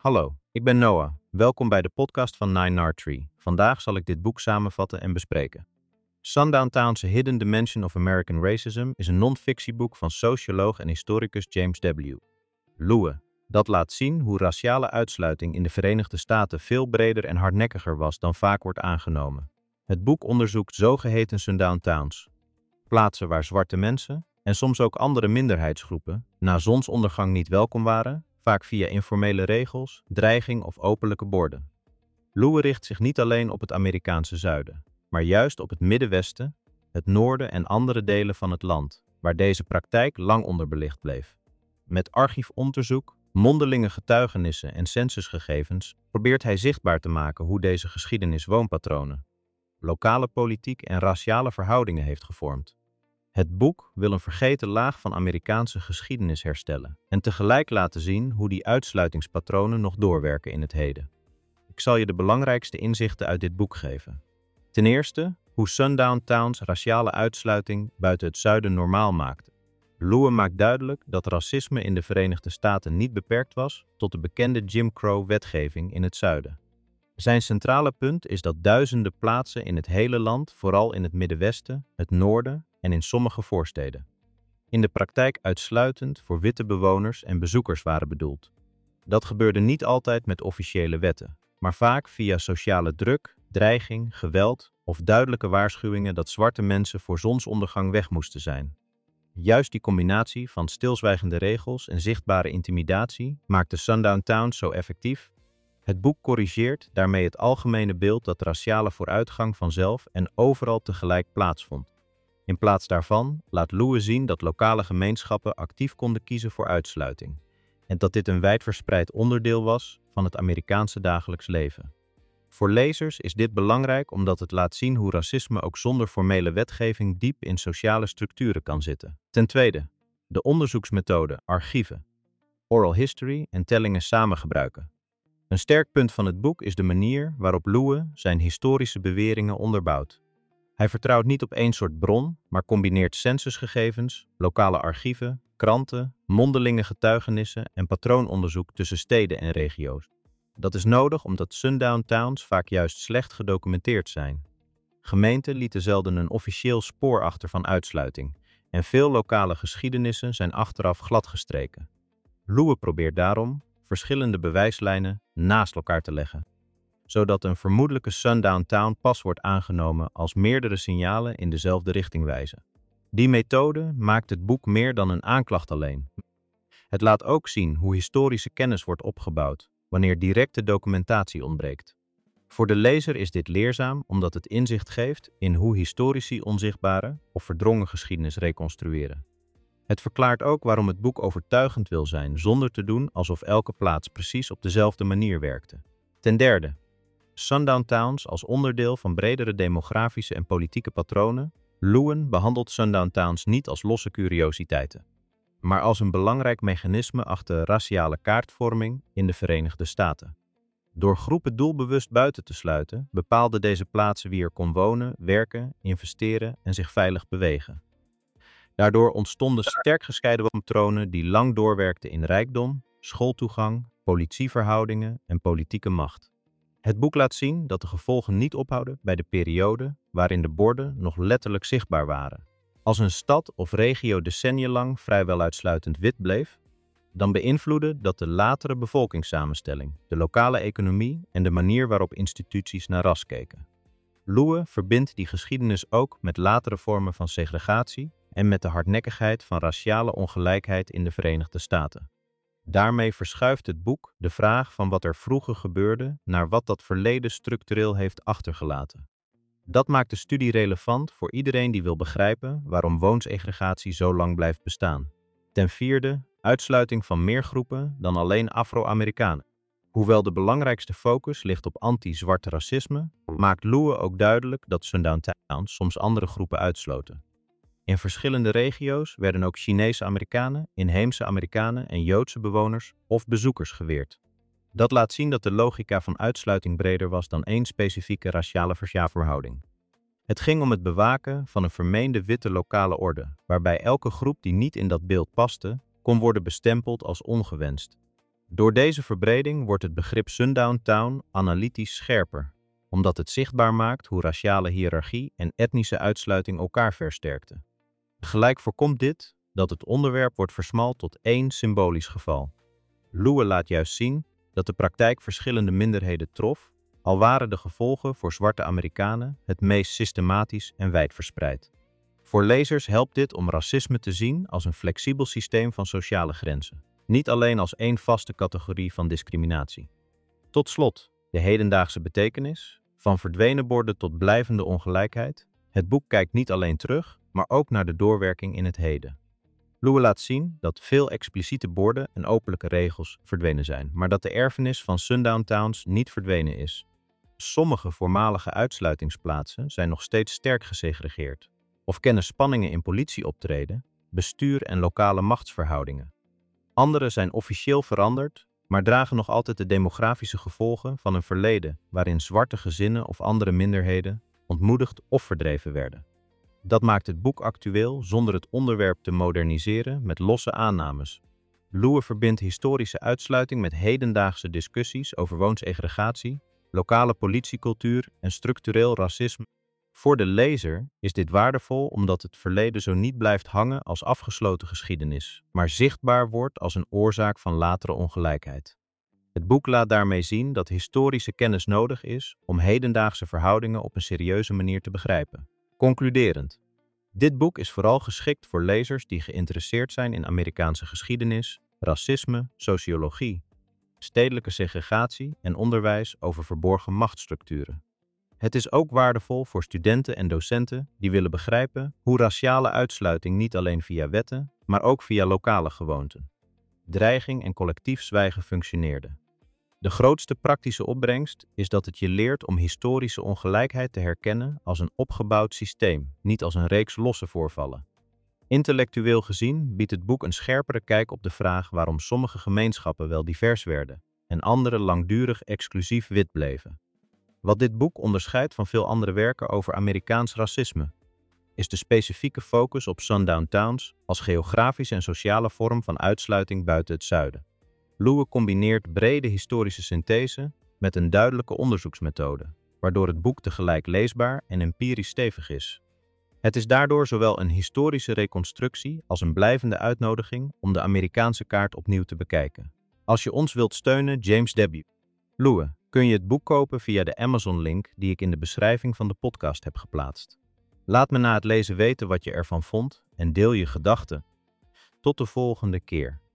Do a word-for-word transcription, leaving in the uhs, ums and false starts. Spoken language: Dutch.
Hallo, ik ben Noah. Welkom bij de podcast van Nine Nard Tree. Vandaag zal ik dit boek samenvatten en bespreken. Sundown Town's A Hidden Dimension of American Racism is een non-fictieboek van socioloog en historicus James W. Loewe, dat laat zien hoe raciale uitsluiting in de Verenigde Staten veel breder en hardnekkiger was dan vaak wordt aangenomen. Het boek onderzoekt zogeheten Sundown Towns, plaatsen waar zwarte mensen, en soms ook andere minderheidsgroepen, na zonsondergang niet welkom waren, vaak via informele regels, dreiging of openlijke borden. Loewe richt zich niet alleen op het Amerikaanse zuiden, maar juist op het Middenwesten, het noorden en andere delen van het land, waar deze praktijk lang onderbelicht bleef. Met archiefonderzoek, mondelinge getuigenissen en censusgegevens probeert hij zichtbaar te maken hoe deze geschiedenis woonpatronen, lokale politiek en raciale verhoudingen heeft gevormd. Het boek wil een vergeten laag van Amerikaanse geschiedenis herstellen en tegelijk laten zien hoe die uitsluitingspatronen nog doorwerken in het heden. Ik zal je de belangrijkste inzichten uit dit boek geven. Ten eerste, hoe Sundown Towns raciale uitsluiting buiten het zuiden normaal maakte. Loewe maakt duidelijk dat racisme in de Verenigde Staten niet beperkt was tot de bekende Jim Crow-wetgeving in het zuiden. Zijn centrale punt is dat duizenden plaatsen in het hele land, vooral in het Middenwesten, het noorden en in sommige voorsteden, in de praktijk uitsluitend voor witte bewoners en bezoekers waren bedoeld. Dat gebeurde niet altijd met officiële wetten, maar vaak via sociale druk, dreiging, geweld of duidelijke waarschuwingen dat zwarte mensen voor zonsondergang weg moesten zijn. Juist die combinatie van stilzwijgende regels en zichtbare intimidatie maakte Sundown Towns zo effectief. Het boek corrigeert daarmee het algemene beeld dat raciale vooruitgang vanzelf en overal tegelijk plaatsvond. In plaats daarvan laat Loewe zien dat lokale gemeenschappen actief konden kiezen voor uitsluiting en dat dit een wijdverspreid onderdeel was van het Amerikaanse dagelijks leven. Voor lezers is dit belangrijk omdat het laat zien hoe racisme ook zonder formele wetgeving diep in sociale structuren kan zitten. Ten tweede, de onderzoeksmethode archieven, oral history en tellingen samen gebruiken. Een sterk punt van het boek is de manier waarop Loewe zijn historische beweringen onderbouwt. Hij vertrouwt niet op één soort bron, maar combineert censusgegevens, lokale archieven, kranten, mondelinge getuigenissen en patroononderzoek tussen steden en regio's. Dat is nodig omdat Sundown Towns vaak juist slecht gedocumenteerd zijn. Gemeenten lieten zelden een officieel spoor achter van uitsluiting en veel lokale geschiedenissen zijn achteraf gladgestreken. Loewe probeert daarom verschillende bewijslijnen naast elkaar te leggen, zodat een vermoedelijke Sundown Town pas wordt aangenomen als meerdere signalen in dezelfde richting wijzen. Die methode maakt het boek meer dan een aanklacht alleen. Het laat ook zien hoe historische kennis wordt opgebouwd wanneer directe documentatie ontbreekt. Voor de lezer is dit leerzaam omdat het inzicht geeft in hoe historici onzichtbare of verdrongen geschiedenis reconstrueren. Het verklaart ook waarom het boek overtuigend wil zijn zonder te doen alsof elke plaats precies op dezelfde manier werkte. Ten derde, Sundown Towns als onderdeel van bredere demografische en politieke patronen. Loewe behandelt Sundown Towns niet als losse curiositeiten, maar als een belangrijk mechanisme achter raciale kaartvorming in de Verenigde Staten. Door groepen doelbewust buiten te sluiten, bepaalden deze plaatsen wie er kon wonen, werken, investeren en zich veilig bewegen. Daardoor ontstonden sterk gescheiden patronen die lang doorwerkten in rijkdom, schooltoegang, politieverhoudingen en politieke macht. Het boek laat zien dat de gevolgen niet ophouden bij de periode waarin de borden nog letterlijk zichtbaar waren. Als een stad of regio decennia lang vrijwel uitsluitend wit bleef, dan beïnvloedde dat de latere bevolkingssamenstelling, de lokale economie en de manier waarop instituties naar ras keken. Loewe verbindt die geschiedenis ook met latere vormen van segregatie en met de hardnekkigheid van raciale ongelijkheid in de Verenigde Staten. Daarmee verschuift het boek de vraag van wat er vroeger gebeurde naar wat dat verleden structureel heeft achtergelaten. Dat maakt de studie relevant voor iedereen die wil begrijpen waarom woonsegregatie zo lang blijft bestaan. Ten vierde, uitsluiting van meer groepen dan alleen Afro-Amerikanen. Hoewel de belangrijkste focus ligt op anti-zwarte racisme, maakt Loewe ook duidelijk dat Sundown Towns soms andere groepen uitsloten. In verschillende regio's werden ook Chinese Amerikanen, inheemse Amerikanen en Joodse bewoners of bezoekers geweerd. Dat laat zien dat de logica van uitsluiting breder was dan één specifieke raciale verhouding. Het ging om het bewaken van een vermeende witte lokale orde, waarbij elke groep die niet in dat beeld paste, kon worden bestempeld als ongewenst. Door deze verbreding wordt het begrip Sundown Town analytisch scherper, omdat het zichtbaar maakt hoe raciale hiërarchie en etnische uitsluiting elkaar versterkten. Gelijk voorkomt dit dat het onderwerp wordt versmalt tot één symbolisch geval. Lewis laat juist zien dat de praktijk verschillende minderheden trof, al waren de gevolgen voor zwarte Amerikanen het meest systematisch en wijdverspreid. Voor lezers helpt dit om racisme te zien als een flexibel systeem van sociale grenzen, niet alleen als één vaste categorie van discriminatie. Tot slot, de hedendaagse betekenis, van verdwenen borden tot blijvende ongelijkheid. Het boek kijkt niet alleen terug, maar ook naar de doorwerking in het heden. Lewis laat zien dat veel expliciete borden en openlijke regels verdwenen zijn, maar dat de erfenis van Sundown Towns niet verdwenen is. Sommige voormalige uitsluitingsplaatsen zijn nog steeds sterk gesegregeerd, of kennen spanningen in politieoptreden, bestuur en lokale machtsverhoudingen. Andere zijn officieel veranderd, maar dragen nog altijd de demografische gevolgen van een verleden waarin zwarte gezinnen of andere minderheden ontmoedigd of verdreven werden. Dat maakt het boek actueel zonder het onderwerp te moderniseren met losse aannames. Lewis verbindt historische uitsluiting met hedendaagse discussies over woonsegregatie, lokale politiecultuur en structureel racisme. Voor de lezer is dit waardevol omdat het verleden zo niet blijft hangen als afgesloten geschiedenis, maar zichtbaar wordt als een oorzaak van latere ongelijkheid. Het boek laat daarmee zien dat historische kennis nodig is om hedendaagse verhoudingen op een serieuze manier te begrijpen. Concluderend. Dit boek is vooral geschikt voor lezers die geïnteresseerd zijn in Amerikaanse geschiedenis, racisme, sociologie, stedelijke segregatie en onderwijs over verborgen machtsstructuren. Het is ook waardevol voor studenten en docenten die willen begrijpen hoe raciale uitsluiting niet alleen via wetten, maar ook via lokale gewoonten, dreiging en collectief zwijgen functioneerde. De grootste praktische opbrengst is dat het je leert om historische ongelijkheid te herkennen als een opgebouwd systeem, niet als een reeks losse voorvallen. Intellectueel gezien biedt het boek een scherpere kijk op de vraag waarom sommige gemeenschappen wel divers werden en andere langdurig exclusief wit bleven. Wat dit boek onderscheidt van veel andere werken over Amerikaans racisme, is de specifieke focus op Sundown Towns als geografische en sociale vorm van uitsluiting buiten het zuiden. Lewis combineert brede historische synthese met een duidelijke onderzoeksmethode, waardoor het boek tegelijk leesbaar en empirisch stevig is. Het is daardoor zowel een historische reconstructie als een blijvende uitnodiging om de Amerikaanse kaart opnieuw te bekijken. Als je ons wilt steunen, James W. Lewis, kun je het boek kopen via de Amazon-link die ik in de beschrijving van de podcast heb geplaatst. Laat me na het lezen weten wat je ervan vond en deel je gedachten. Tot de volgende keer.